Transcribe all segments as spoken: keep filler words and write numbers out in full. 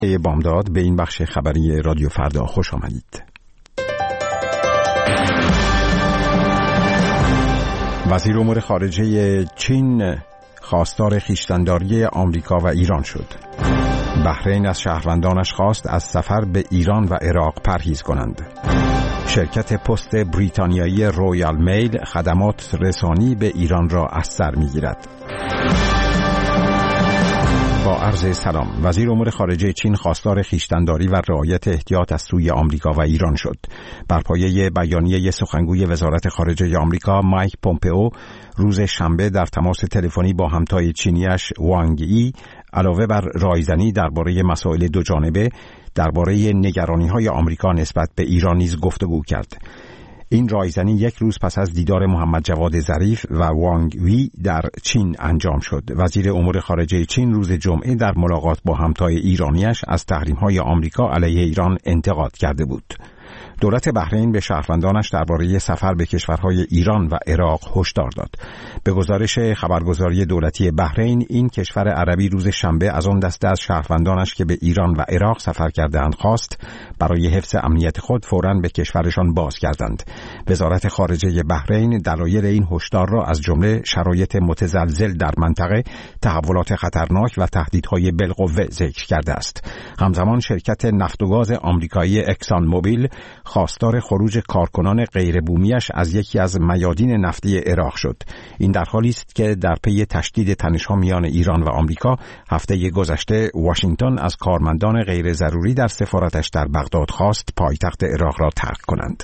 بامداد به این بخش خبری رادیو فردا خوش آمدید. وزیر امور خارجه چین خواستار خویشتن‌داری آمریکا و ایران شد. بحرین از شهروندانش خواست از سفر به ایران و عراق پرهیز کنند. شرکت پست بریتانیایی رویال میل خدمات رسانی به ایران را از سر می‌گیرد. با عرض سلام، وزیر امور خارجه چین خواستار خویشتن‌داری و رعایت احتیاط از سوی آمریکا و ایران شد. بر پایه بیانیه سخنگوی وزارت خارجه آمریکا مایک پومپئو روز شنبه در تماس تلفنی با همتای چینیش وانگ ای علاوه بر رایزنی درباره مسائل دوجانبه درباره نگرانی‌های آمریکا نسبت به ایران نیز گفتگو کرد. این رایزنی یک روز پس از دیدار محمد جواد ظریف و وانگ وی در چین انجام شد. وزیر امور خارجه چین روز جمعه در ملاقات با همتای ایرانیش از تحریم‌های آمریکا علیه ایران انتقاد کرده بود. دولت بحرین به شهروندانش درباره سفر به کشورهای ایران و عراق هشدار داد. به گزارش خبرگزاری دولتی بحرین، این کشور عربی روز شنبه از آن دسته از شهروندانش که به ایران و عراق سفر کردند خواست برای حفظ امنیت خود فوراً به کشورشان باز کردند. وزارت خارجه بحرین دلایل این هشدار را از جمله شرایط متزلزل در منطقه، تحولات خطرناک و تهدیدهای بالقوه ذکر کرده است. همزمان شرکت نفت و گاز آمریکایی اکسان موبیل خواستار خروج کارکنان غیر بومیش از یکی از میادین نفتی عراق شد. این در حالی است که در پی تشدید تنش‌ها میان ایران و آمریکا هفته گذشته واشنگتن از کارمندان غیر ضروری در سفارتش در بغداد خواست پایتخت عراق را ترک کنند.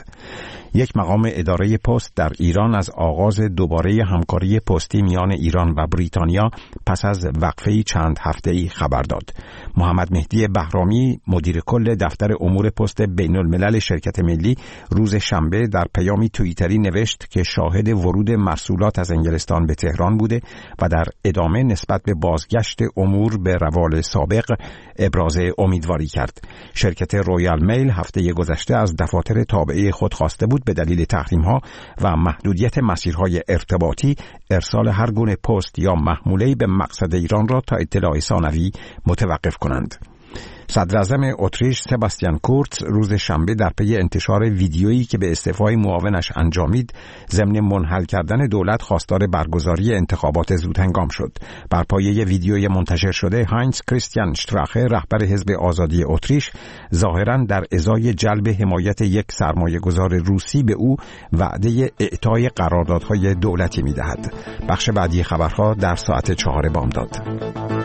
یک مقام اداره پست در ایران از آغاز دوباره همکاری پستی میان ایران و بریتانیا پس از وقفه چند هفته‌ای خبر داد. محمد مهدی بهرامی، مدیر کل دفتر امور پست بین الملل شرکت ملی، روز شنبه در پیامی توییتری نوشت که شاهد ورود محصولات از انگلستان به تهران بوده و در ادامه نسبت به بازگشت امور به روال سابق ابراز امیدواری کرد. شرکت رویال میل هفته گذشته از دفاتر تابعه خود خواسته بود به دلیل تحریم‌ها و محدودیت مسیرهای ارتباطی ارسال هر گونه پست یا محموله‌ای به مقصد ایران را تا اطلاع ثانوی متوقف کنند. صدر اعظم اتریش سباستیان کورتز روز شنبه در پی انتشار ویدیویی که به استعفای معاونش انجامید ضمن منحل کردن دولت خواستار برگزاری انتخابات زودهنگام شد. بر پایه ویدیوی منتشر شده هاینز کریستیان شتراخه رهبر حزب آزادی اتریش ظاهراً در ازای جلب حمایت یک سرمایه‌گذار روسی به او وعده اعطای قراردادهای دولتی می‌دهد. بخش بعدی خبرها در ساعت چهار بامداد.